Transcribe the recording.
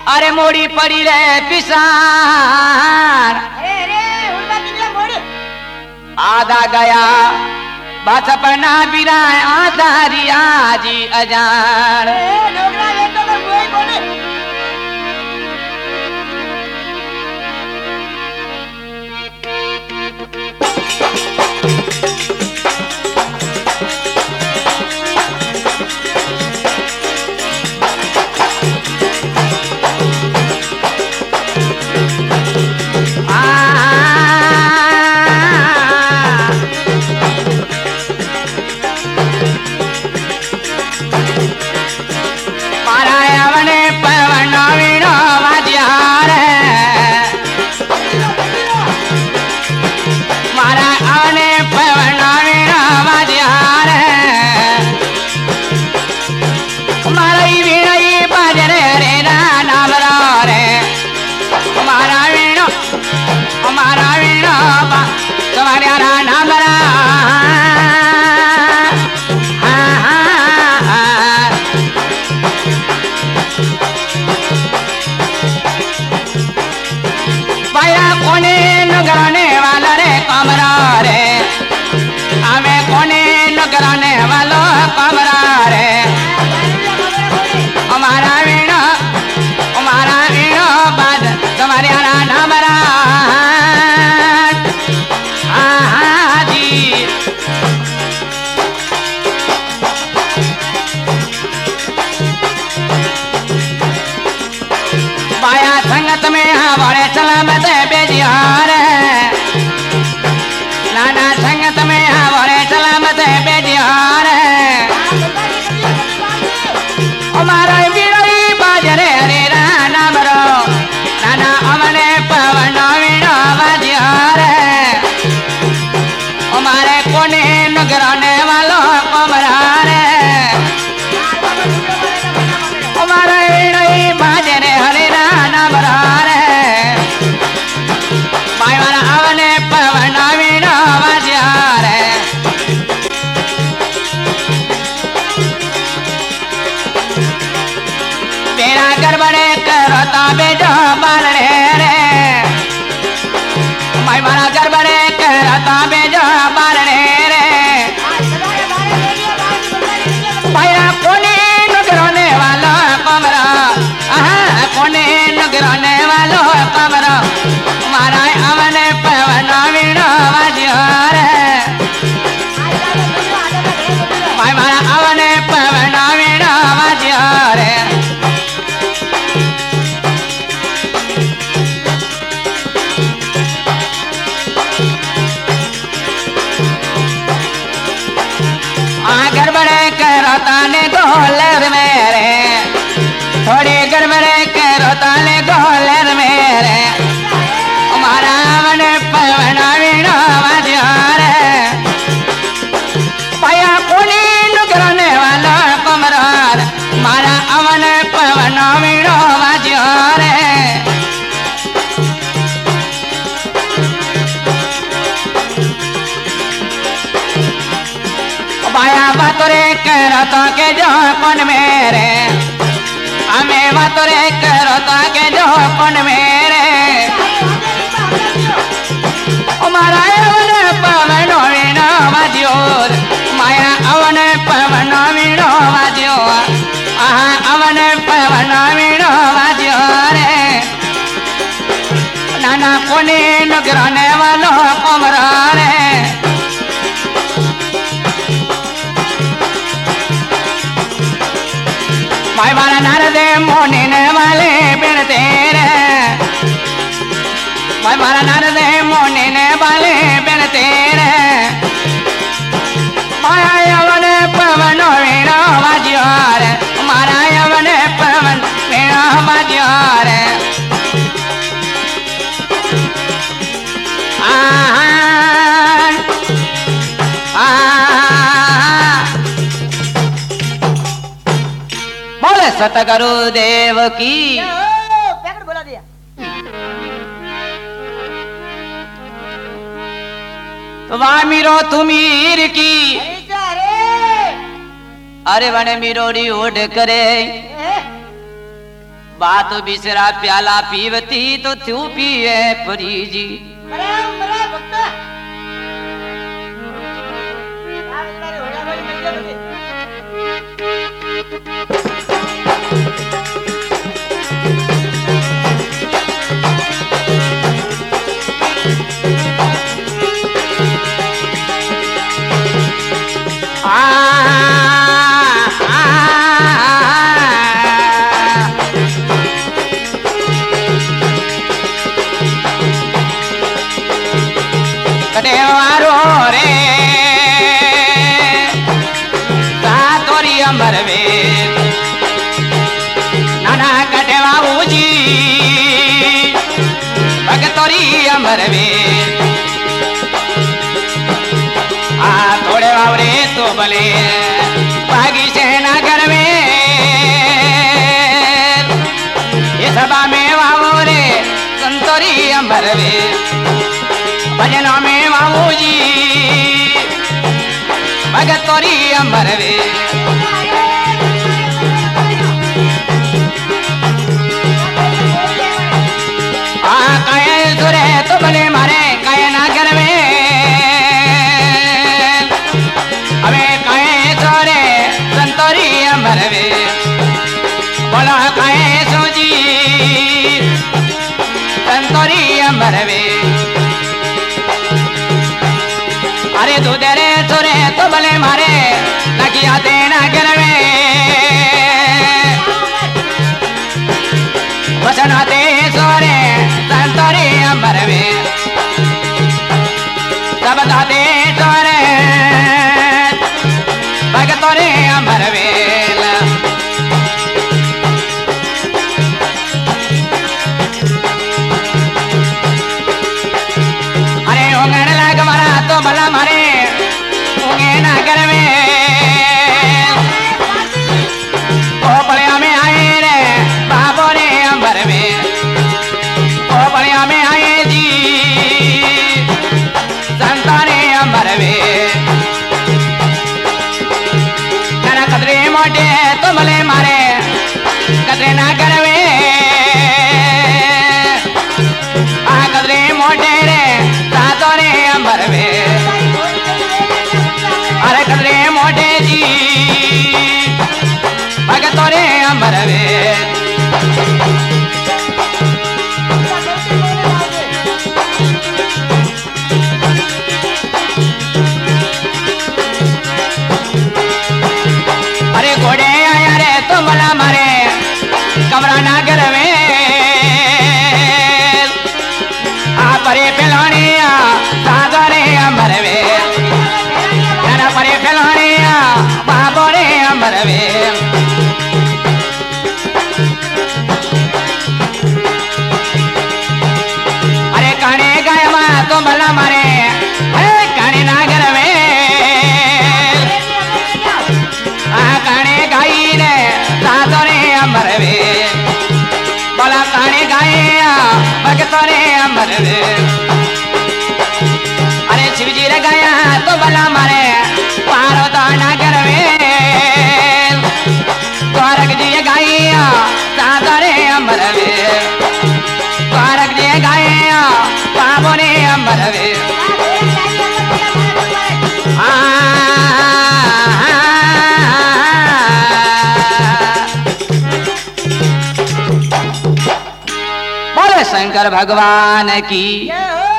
अरे मोड़ी पड़ी रे पिसार आधा गया बचपना बिरा आधा रिया जी अजान थोड़ी गड़बड़े करो ताले गोलर मेरे हमारा मन पवना वीणा वाद्यार पाया पुनी नुकराने वाला कमरार हमारा अमन पवना वीणा वाद्यार पाया बातोरे करो तो के जो कौन मेरे हमें बातोरे करो ताके जो कौन मेरे हमारा अवन पवन वीणा वाद्योर माया अवन पवन वीणा वाद्योर आहा अवन पवन वीणा वाद्योर नाना कोने नगराने वालो कमरा रे भाई मारा नारदे मोने वाले बिन तेरे भाई मारा नारदे मोने वाले बिन तेरे माया यवन पवन वीणा वाद्यार मारा यवन पवन वीणा वाद्यार सतगुरु देव की बोला दिया तो वाह मीरो तुमीर की अरे बने मीरोड़ी उड़ करे बात बिसरा प्याला पीवती तो थू पिए परी जी मरे मरे भक्त यार इधर हो जा भाई मिल जा मुझे कटेवारो रे सातोरी अंबर वे नाना कटेवाऊ जी भगतोरी अंबर वे आ थोड़े वावरे तो भले बागी से नगर में ये सभा में वावो रे संतोरी अंबर वे भजना में बाबू जी भगतोरी अंबर वे आ कहे सुरे तो भले मारे कहे नागर में अबे कहे सुरे संतोरी अंबर वे बोला कहे सोजी संतोरी अंबर वे अरे तू तेरे सुरे तो भले मारे लगिया देना घर में बसना दे सोरे संतोरी अंबर में सब दादे सोरे भगतोरी अंबर में अरे उंगड़ लग मारा तो भला मारे उंगे नगर में ओ बलिया में आए रे बाबो रे अंबर में ओ बलिया में आए जी संताने अंबर में तेरा कदरे मोटे तो भले मारे कदरे नगर में आ कदरे मोटे रे सातों रे अंबर में अरे कदरे मोटे जी भगतोरे अंबर में अरे घोड़े आया रे तो मला मारे कमरा नागर में आ परे पिलानिया सागरे अंबर में तेरा परे पिलानिया बाबो रे अंबर में अरे काने गाय मा तो मला मारे काने नागर में आ काने गाई ने सातोरे अंबर में बोला काने गाया भगतोरे अंबर में अरे शिवजी रे गाया तो भला मारे पार्वता नगर में द्वारक जी गाया सातोरे अंबर में द्वारक जी गाया बाबो रे अंबर में बोले शंकर भगवान की जय हो